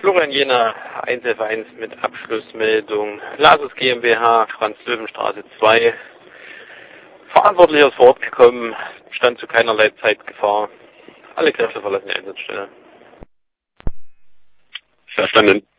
Florian Jena, Einzelvereins mit Abschlussmeldung. Lasus GmbH, Franz-Löwen-Straße 2. Verantwortlicher ist vor Ort gekommen, stand zu keinerlei Zeitgefahr. Alle Kräfte verlassen die Einsatzstelle. Verstanden.